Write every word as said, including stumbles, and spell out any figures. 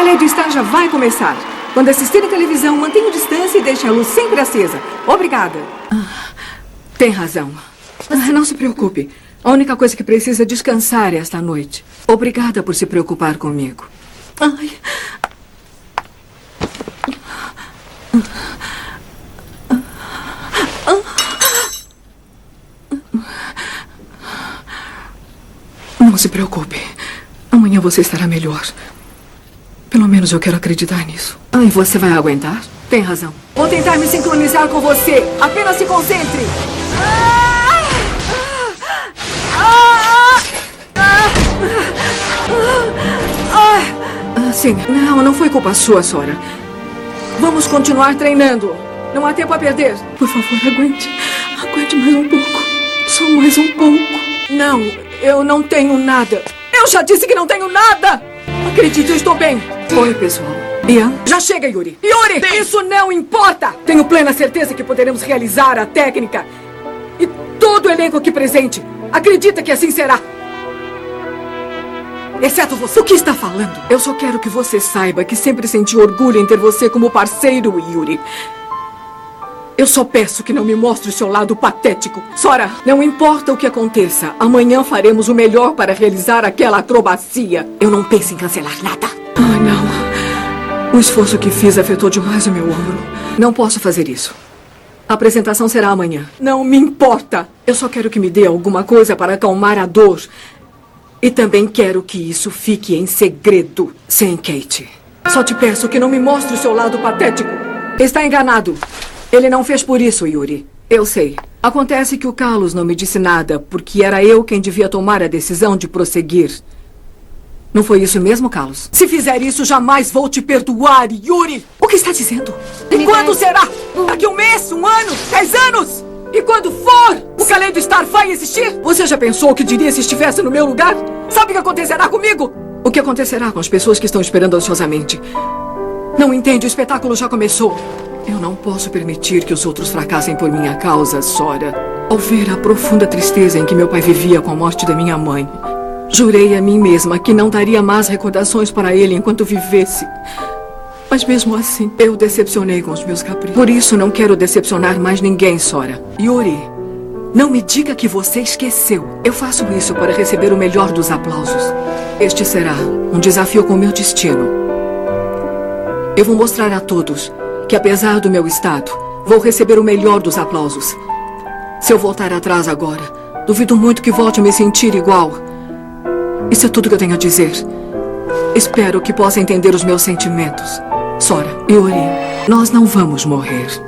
balé de estar já vai começar. Quando assistir a televisão, mantenha distância e deixe a luz sempre acesa. Obrigada. Ah, tem razão. Ah, não se preocupe. A única coisa que precisa é descansar esta noite. Obrigada por se preocupar comigo. Ai. Não se preocupe. Amanhã você estará melhor. Pelo menos eu quero acreditar nisso. Ah, e você vai aguentar? Tem razão. Vou tentar me sincronizar com você. Apenas se concentre. Ah! Ah! Ah! Ah! Ah, sim. Não, não foi culpa sua, Sora. Vamos continuar treinando. Não há tempo a perder. Por favor, aguente. Aguente mais um pouco. Só mais um pouco. Não, eu não tenho nada. Eu já disse que não tenho nada! Acredite, eu estou bem. Oi, pessoal. Ian? Já chega, Yuri. Yuri, Tem. Isso não importa! Tenho plena certeza que poderemos realizar a técnica. E todo o elenco aqui presente acredita que assim será. Exceto você. O que está falando? Eu só quero que você saiba que sempre senti orgulho em ter você como parceiro, Yuri. Eu só peço que não me mostre o seu lado patético. Sora, não importa o que aconteça, amanhã faremos o melhor para realizar aquela acrobacia. Eu não penso em cancelar nada. Ai, não. O esforço que fiz afetou demais o meu ombro. Não posso fazer isso. A apresentação será amanhã. Não me importa. Eu só quero que me dê alguma coisa para acalmar a dor. E também quero que isso fique em segredo, sem Kate. Só te peço que não me mostre o seu lado patético. Está enganado. Ele não fez por isso, Yuri. Eu sei. Acontece que o Carlos não me disse nada, porque era eu quem devia tomar a decisão de prosseguir. Não foi isso mesmo, Carlos? Se fizer isso, jamais vou te perdoar, Yuri! O que está dizendo? E quando será? Daqui um mês, um ano, dez anos? E quando for, o Kaleido Star vai existir? Você já pensou o que diria se estivesse no meu lugar? Sabe o que acontecerá comigo? O que acontecerá com as pessoas que estão esperando ansiosamente? Não entende, o espetáculo já começou. Eu não posso permitir que os outros fracassem por minha causa, Sora. Ao ver a profunda tristeza em que meu pai vivia com a morte da minha mãe, jurei a mim mesma que não daria más recordações para ele enquanto vivesse. Mas mesmo assim, eu decepcionei com os meus caprichos. Por isso não quero decepcionar mais ninguém, Sora. Yuri, não me diga que você esqueceu. Eu faço isso para receber o melhor dos aplausos. Este será um desafio com o meu destino. Eu vou mostrar a todos que, apesar do meu estado, vou receber o melhor dos aplausos. Se eu voltar atrás agora, duvido muito que volte a me sentir igual. Isso é tudo que eu tenho a dizer. Espero que possa entender os meus sentimentos. Sora, Yuri, nós não vamos morrer.